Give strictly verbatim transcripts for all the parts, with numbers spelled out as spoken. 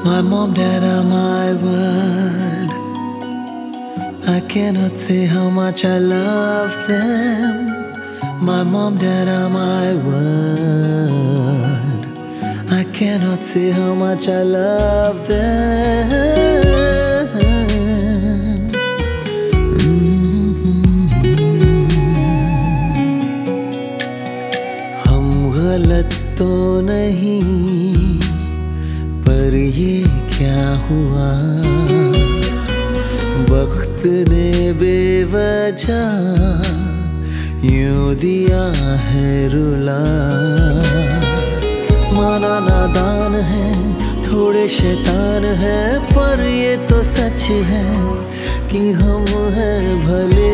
My mom, dad are my world. I cannot say how much I love them. My mom, dad are my world. I cannot say how much I love them. Mm-hmm. हम गलत तो नहीं, पर ये क्या हुआ, वक्त ने बेवजह यूं दिया है रुला। माना नादान है, थोड़े शैतान है, पर ये तो सच है कि हम हैं भले।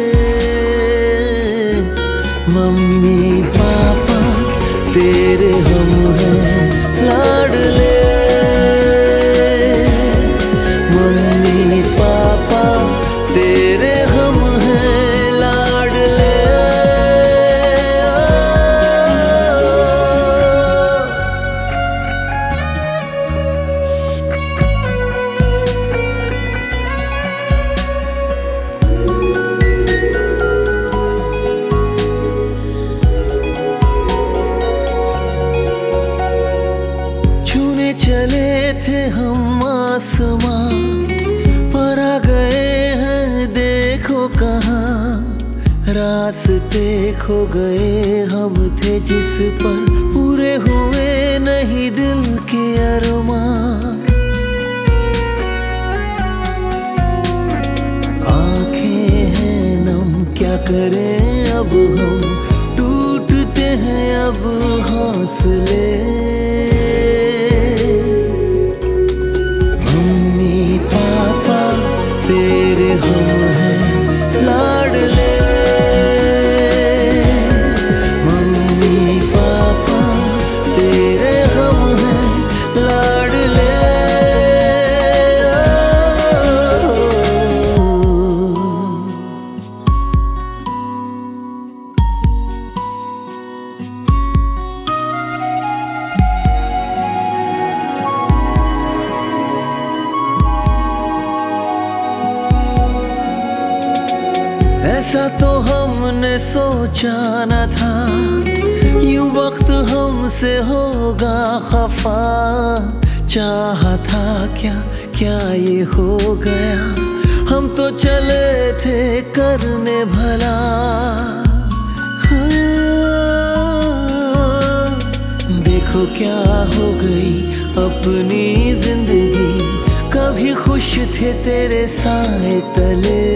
मम्मी पापा तेरे हम हैं लाडले। मम्मी पापा तेरे हम हैं लाडले। छूने चले थे हम आसमां, पर आ गए हैं देखो कहाँ। रास्ते खो गए हम थे जिस पर पूरे हुए नहीं दिल के अरमां। आंखें हैं नम, क्या करें अब हम, टूटते हैं अब हौसले। मम्मी पापा तेरे हम हैं लाडले। मम्मी पापा तेरे हम हैं लाडले। ऐसा तो हमने सोचा न था, यूं वक्त हमसे होगा खफा। चाहा था क्या क्या ये हो गया, हम तो चले थे करने भला। हाँ, देखो क्या हो गई अपनी जिंदगी, कभी खुश थे तेरे साए तले।